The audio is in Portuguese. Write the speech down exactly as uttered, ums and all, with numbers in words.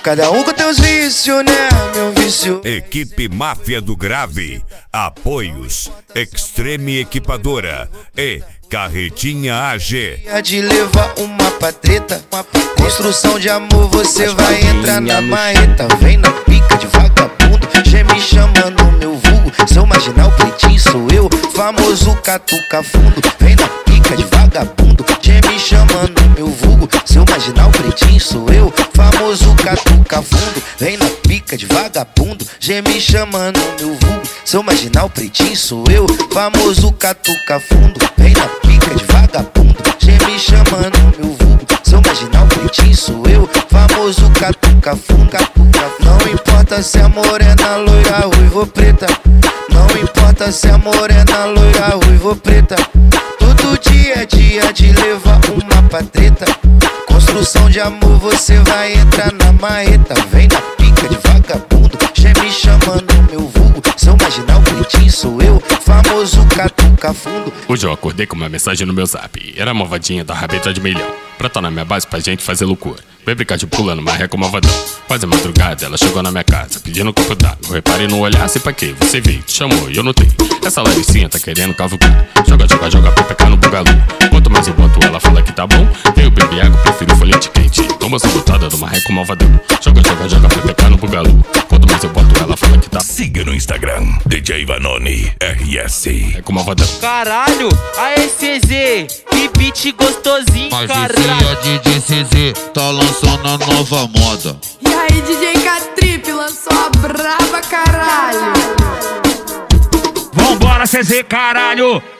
Cada um com teus vícios, né, meu vício. Equipe Máfia do Grave, apoios Extreme Equipadora e Carretinha A G. De levar uma patreta, uma construção de amor, você vai entrar na marreta. Vem na pica de vagabundo, geme chamando meu vulgo. Seu marginal pretinho sou eu, famoso catuca fundo. Vem na pica de vagabundo, geme chamando meu vulgo. Seu marginal pretinho sou eu, famoso catuca fundo. Vem na pica de vagabundo, geme chamando meu vulgo. Seu marginal pretinho sou eu, famoso catuca fundo. Vem na pica de vagabundo, geme chamando meu vulgo. Seu marginal pretinho sou eu, famoso catuca fundo. Não importa se é morena, loira, ruiva ou preta. Não importa se é morena, loira, ruiva ou preta. Todo dia é dia de levar uma patreta. Construção de amor, você vai entrar na marreta. Vem na pica de vagabundo, geme chamando meu vulgo. Seu marginal pretinho sou eu, famoso catuca fundo. Hoje eu acordei com uma mensagem no meu zap. Era a malvadinha da rabeta de milhão, pra tá na minha base pra gente fazer loucura. Vem brincar de pula no maré com malvadão. Quase madrugada ela chegou na minha casa pedindo um copo d'água. Eu reparei no olhar, sei pra quê, você veio, te chamou e eu notei. Essa laricinha tá querendo cavucar. Joga, joga, joga, pepeca no bugalu. Quanto mais eu boto ela fala que tá bom. Veio beber água, prefiro folhete quente. Toma essa botada do maré com malvadão. Joga, joga, joga, pepeca no bugalu. Quanto mais eu boto ela fala que tá bom. Siga no Instagram, D J Vanoni R S. É com malvadão. Caralho, aê C Z, que beat gostosinho, mas caralho. Mas esse é D J C Z, tá lançando a nova moda. E aí D J K-Trip lançou a braba, caralho. Vambora C Z, caralho.